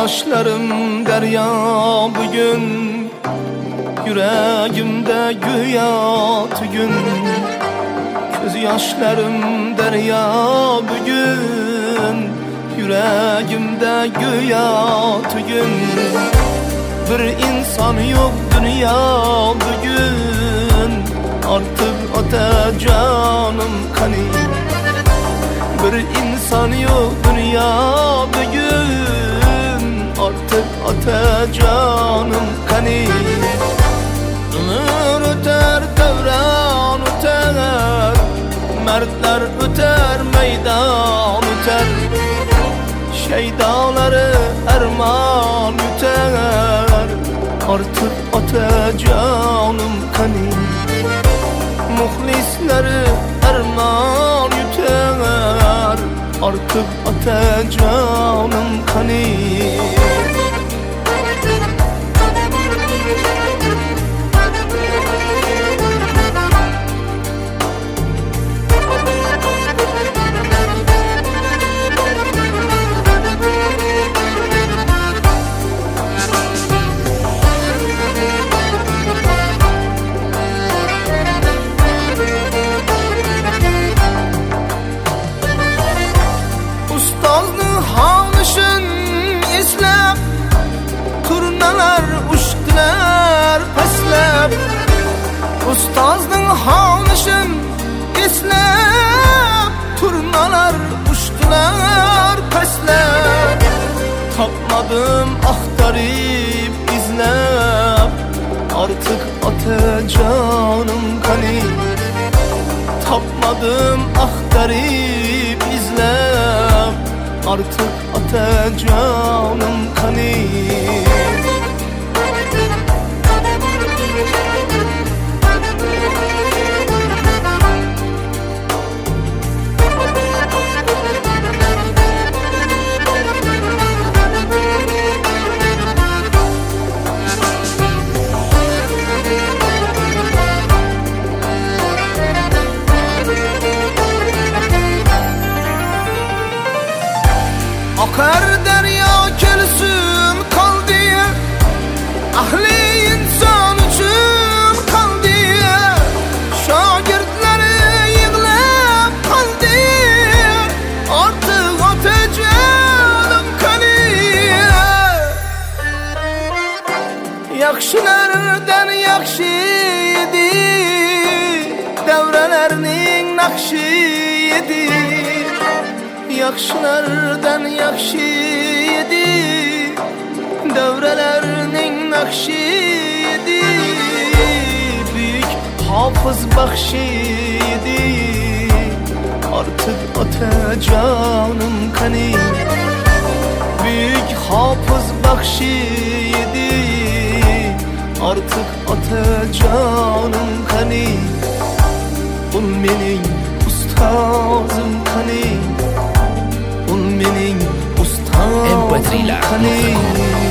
yaşlarım derya bugün, yüreğimde güya tügün. Göz yaşlarım derya bugün, yüreğimde güya tügün. Bir insan yok dünya bugün, artık ata canım kani. Bir insan yok dünya bugün, artık ata canım kani. Ömür öter, devran öter, mertler öter, meydan öter. Şeydaları erman öter, artık ata canım kani. Muhlisleri erman öter, artık ata canım kani. Ustozdun havnışın eslep, turnalar uçtular peslep. Tapmadım aktarıp izlep, artık ata canım kani. Tapmadım aktarıp izlep, artık ata canım kani. Akar derya kelsin kal diye, ahli insan için kal diye. Şagirdleri yığılıp kal diye, artık atacağım kaniye. Yakşılardan yakşı yedi, devrelerinin nakşı yedi. Yakşılardan yakşı yedi, devrelerinin nakşı yedi. Büyük hafız bakşı yedi, artık ata canım kani. Büyük hafız bakşı yedi, artık ata canım kani. Ol mening ustazım kani, ol mening ustazım kani.